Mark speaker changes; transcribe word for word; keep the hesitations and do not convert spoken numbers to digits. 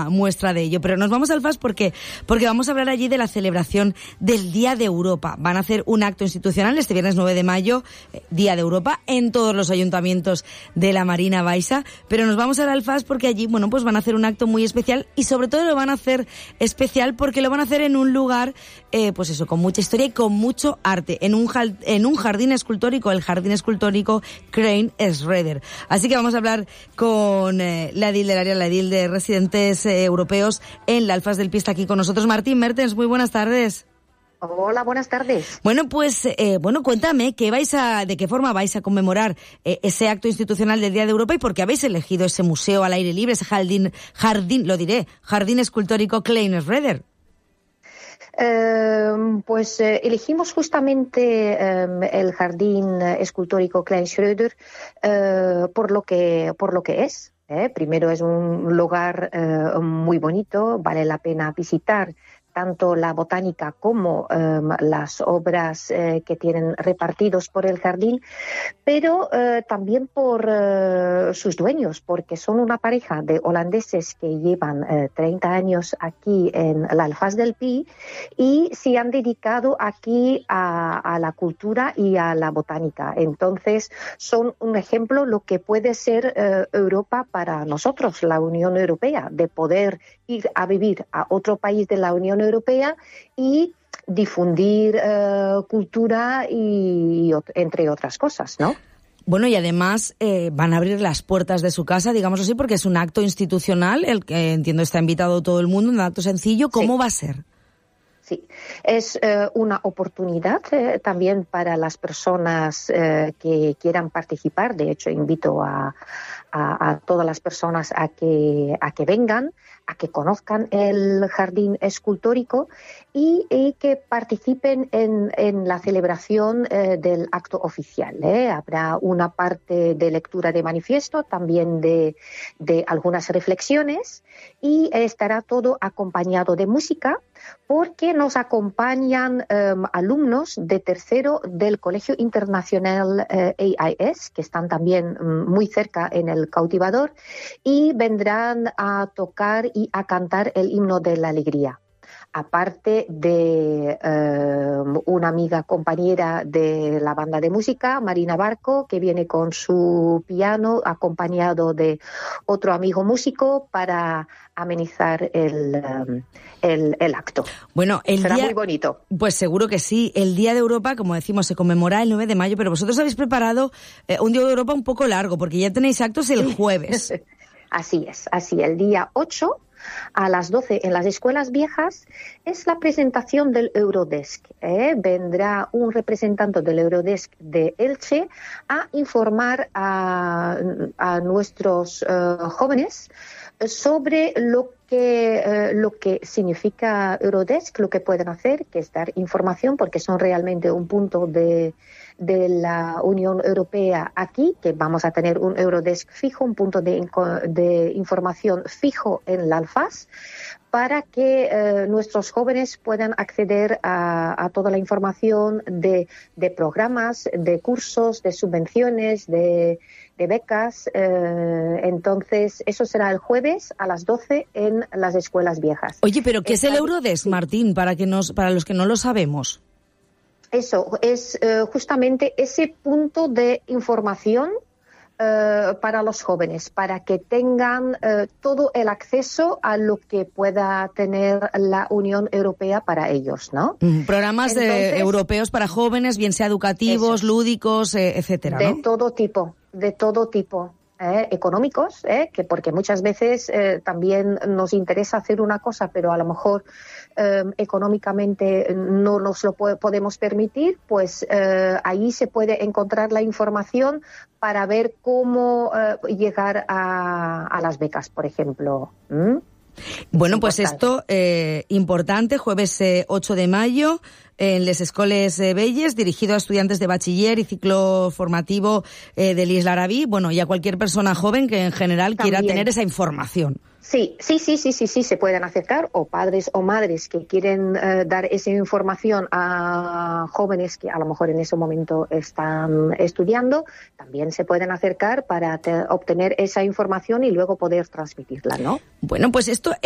Speaker 1: una muestra de ello. Pero nos vamos al F A S porque, porque vamos a hablar allí de la celebración del Día de Europa. Van a hacer un acto institucional este viernes nueve de mayo, eh, Día de Europa, en todos los ayuntamientos de la Marina Baixa. Pero nos vamos al F A S porque allí, bueno, pues van a hacer un acto muy especial y sobre todo lo van a hacer especial porque lo van a hacer en un lugar, eh, pues eso, con mucha historia y con mucho arte, en un, en un jardín escultórico, el jardín escultórico Crane Schroeder. Así que vamos a hablar con eh, la edil del área, la edil de residentes eh, europeos en la F A S del Pi. Está aquí con nosotros Martín Mertens. Muy buenas tardes.
Speaker 2: Hola, buenas tardes.
Speaker 1: Bueno, pues, eh, bueno, cuéntame, ¿qué vais a, ¿de qué forma vais a conmemorar eh, ese acto institucional del Día de Europa y por qué habéis elegido ese museo al aire libre, ese jardín, jardín, lo diré, jardín escultórico Crane Schroeder?
Speaker 2: Eh, pues eh, elegimos justamente eh, el jardín escultórico Crane Schroeder eh, por lo que por lo que es. Eh. Primero es un lugar eh, muy bonito, vale la pena visitar tanto la botánica como eh, las obras eh, que tienen repartidos por el jardín, pero eh, también por eh, sus dueños, porque son una pareja de holandeses que llevan eh, treinta años aquí en la F A S del Pi y se han dedicado aquí a, a la cultura y a la botánica. Entonces, son un ejemplo lo que puede ser eh, Europa para nosotros, la Unión Europea, de poder ir a vivir a otro país de la Unión Europea y difundir eh, cultura y, y entre otras cosas, ¿no?
Speaker 1: Bueno, y además eh, van a abrir las puertas de su casa, digamos así, porque es un acto institucional, el que entiendo está invitado todo el mundo, un acto sencillo. ¿Cómo sí. va a ser?
Speaker 2: Sí, es eh, una oportunidad eh, también para las personas eh, que quieran participar. De hecho, invito a, a, a todas las personas a que, a que vengan, a que conozcan el jardín escultórico y, y que participen en, en la celebración eh, del acto oficial. ¿eh? Habrá una parte de lectura de manifiesto, también de, de algunas reflexiones y estará todo acompañado de música porque nos acompañan eh, alumnos de tercero del Colegio Internacional eh, A I S, que están también mm, muy cerca en el cautivador, y vendrán a tocar y a cantar el himno de la alegría. Aparte de eh, una amiga compañera de la banda de música, Marina Barco, que viene con su piano acompañado de otro amigo músico para amenizar el, el, el acto.
Speaker 1: Bueno, el
Speaker 2: será
Speaker 1: día,
Speaker 2: muy bonito.
Speaker 1: Pues seguro que sí. El Día de Europa, como decimos, se conmemora el nueve de mayo, pero vosotros habéis preparado eh, un Día de Europa un poco largo, porque ya tenéis actos el jueves.
Speaker 2: Así es, así. El día ocho a las doce en las escuelas viejas es la presentación del Eurodesk. ¿eh? Vendrá un representante del Eurodesk de Elche a informar a, a nuestros uh, jóvenes sobre lo que, eh, lo que significa Eurodesk, lo que pueden hacer, que es dar información, porque son realmente un punto de, de la Unión Europea aquí, que vamos a tener un Eurodesk fijo, un punto de, de información fijo en la F A S, para que eh, nuestros jóvenes puedan acceder a, a toda la información de, de programas, de cursos, de subvenciones, de, de becas. Eh, entonces, eso será el jueves a las doce en las escuelas viejas.
Speaker 1: Oye, ¿pero qué es el Eurodesk, Martín, para, que nos, para los que no lo sabemos?
Speaker 2: Eso, es eh, justamente ese punto de información Uh, para los jóvenes, para que tengan uh, todo el acceso a lo que pueda tener la Unión Europea para ellos, ¿no?
Speaker 1: Mm, programas Entonces, de, europeos para jóvenes, bien sea educativos, eso, lúdicos, eh, etcétera,
Speaker 2: de
Speaker 1: ¿no?
Speaker 2: todo tipo, de todo tipo. Eh, económicos, eh, que porque muchas veces eh, también nos interesa hacer una cosa, pero a lo mejor eh, económicamente no nos lo po- podemos permitir, pues eh, ahí se puede encontrar la información para ver cómo eh, llegar a, a las becas, por ejemplo. ¿Mm?
Speaker 1: Bueno, pues esto, eh, importante, jueves eh, ocho de mayo, en les Escoles eh, Belles, dirigido a estudiantes de bachiller y ciclo formativo eh, del Isla Arabí, bueno, y a cualquier persona joven que en general
Speaker 2: También
Speaker 1: quiera tener esa información.
Speaker 2: Sí, sí, sí, sí, sí, sí, se pueden acercar, o padres o madres que quieren eh, dar esa información a jóvenes que a lo mejor en ese momento están estudiando, también se pueden acercar para te- obtener esa información y luego poder transmitirla, ¿no?
Speaker 1: Bueno, pues esto